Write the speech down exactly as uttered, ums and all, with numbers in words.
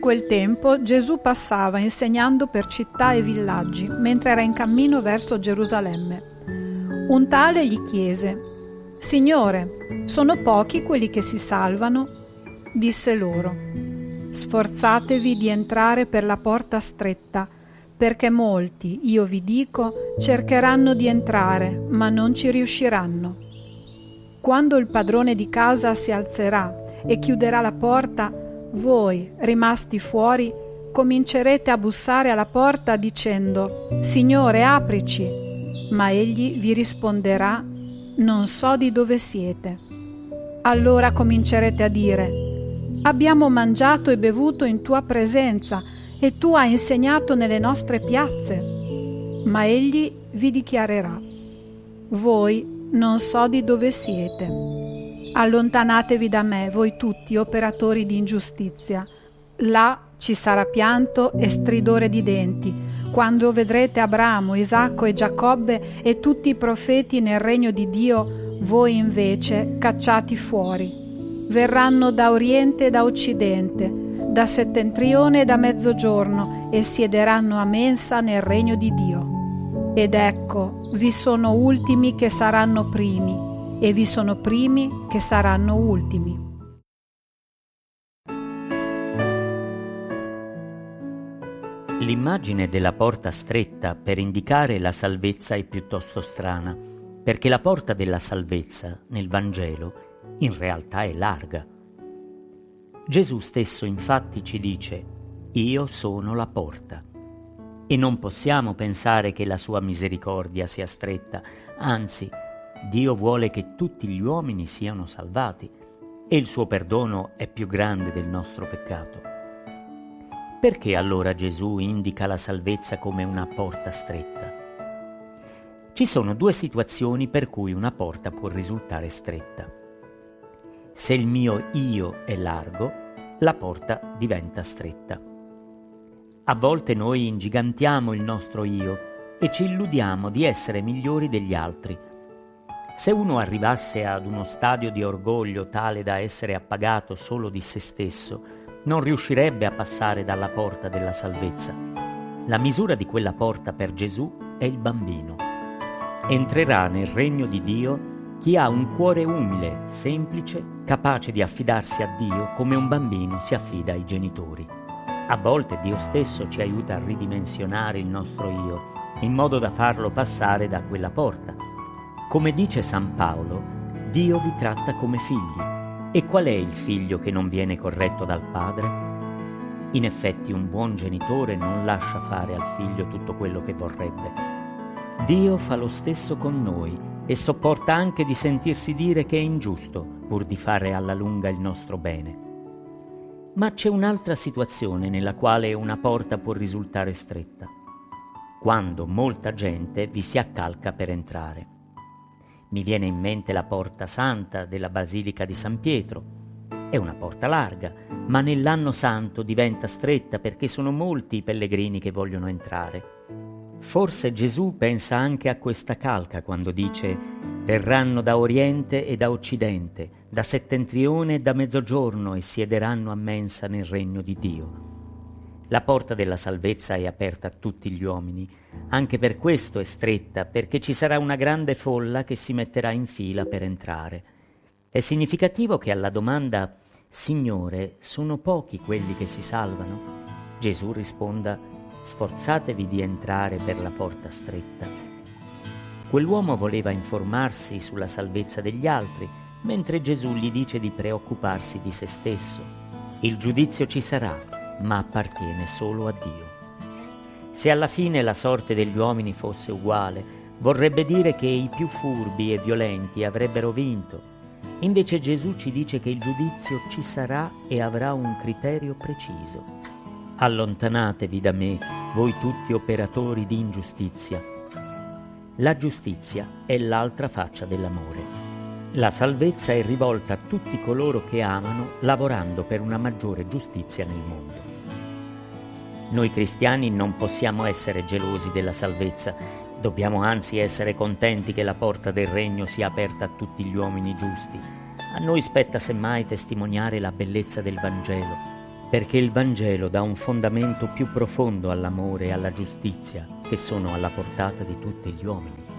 quel tempo Gesù passava insegnando per città e villaggi, mentre era in cammino verso Gerusalemme. Un tale gli chiese: «Signore, sono pochi quelli che si salvano?» Disse loro: «Sforzatevi di entrare per la porta stretta, perché molti, io vi dico, cercheranno di entrare, ma non ci riusciranno. Quando il padrone di casa si alzerà e chiuderà la porta, voi, rimasti fuori, comincerete a bussare alla porta dicendo: Signore, aprici! Ma egli vi risponderà: non so di dove siete. Allora comincerete a dire: abbiamo mangiato e bevuto in tua presenza e tu hai insegnato nelle nostre piazze. Ma egli vi dichiarerà: voi non so di dove siete. Allontanatevi da me, voi tutti operatori di ingiustizia. Là ci sarà pianto e stridore di denti, quando vedrete Abramo, Isacco e Giacobbe e tutti i profeti nel regno di Dio, voi invece cacciati fuori. Verranno da oriente e da occidente, da settentrione e da mezzogiorno, e siederanno a mensa nel regno di Dio. Ed ecco, vi sono ultimi che saranno primi, e vi sono primi che saranno ultimi. L'immagine della porta stretta per indicare la salvezza è piuttosto strana, perché la porta della salvezza nel Vangelo in realtà è larga. Gesù stesso infatti ci dice: «Io sono la porta». E non possiamo pensare che la sua misericordia sia stretta, anzi, Dio vuole che tutti gli uomini siano salvati e il suo perdono è più grande del nostro peccato. Perché allora Gesù indica la salvezza come una porta stretta? Ci sono due situazioni per cui una porta può risultare stretta. Se il mio io è largo, la porta diventa stretta. A volte noi ingigantiamo il nostro io e ci illudiamo di essere migliori degli altri. Se uno arrivasse ad uno stadio di orgoglio tale da essere appagato solo di se stesso, non riuscirebbe a passare dalla porta della salvezza. La misura di quella porta per Gesù è il bambino. Entrerà nel regno di Dio chi ha un cuore umile, semplice, capace di affidarsi a Dio come un bambino si affida ai genitori. A volte Dio stesso ci aiuta a ridimensionare il nostro io, in modo da farlo passare da quella porta. Come dice San Paolo, Dio vi tratta come figli. E qual è il figlio che non viene corretto dal padre? In effetti un buon genitore non lascia fare al figlio tutto quello che vorrebbe. Dio fa lo stesso con noi e sopporta anche di sentirsi dire che è ingiusto, pur di fare alla lunga il nostro bene. Ma c'è un'altra situazione nella quale una porta può risultare stretta: quando molta gente vi si accalca per entrare. Mi viene in mente la porta santa della Basilica di San Pietro. È una porta larga, ma nell'anno santo diventa stretta perché sono molti i pellegrini che vogliono entrare. Forse Gesù pensa anche a questa calca quando dice: verranno da oriente e da occidente, da settentrione e da mezzogiorno e siederanno a mensa nel regno di Dio. La porta della salvezza è aperta a tutti gli uomini, anche per questo è stretta, perché ci sarà una grande folla che si metterà in fila per entrare. È significativo che alla domanda «Signore, sono pochi quelli che si salvano?» Gesù risponda: «Sforzatevi di entrare per la porta stretta». Quell'uomo voleva informarsi sulla salvezza degli altri, mentre Gesù gli dice di preoccuparsi di se stesso. Il giudizio ci sarà, ma appartiene solo a Dio. Se alla fine la sorte degli uomini fosse uguale, vorrebbe dire che i più furbi e violenti avrebbero vinto. Invece Gesù ci dice che il giudizio ci sarà e avrà un criterio preciso. Allontanatevi da me, voi tutti operatori di ingiustizia. La giustizia è l'altra faccia dell'amore. La salvezza è rivolta a tutti coloro che amano, lavorando per una maggiore giustizia nel mondo. Noi cristiani non possiamo essere gelosi della salvezza, dobbiamo anzi essere contenti che la porta del regno sia aperta a tutti gli uomini giusti. A noi spetta semmai testimoniare la bellezza del Vangelo, perché il Vangelo dà un fondamento più profondo all'amore e alla giustizia che sono alla portata di tutti gli uomini.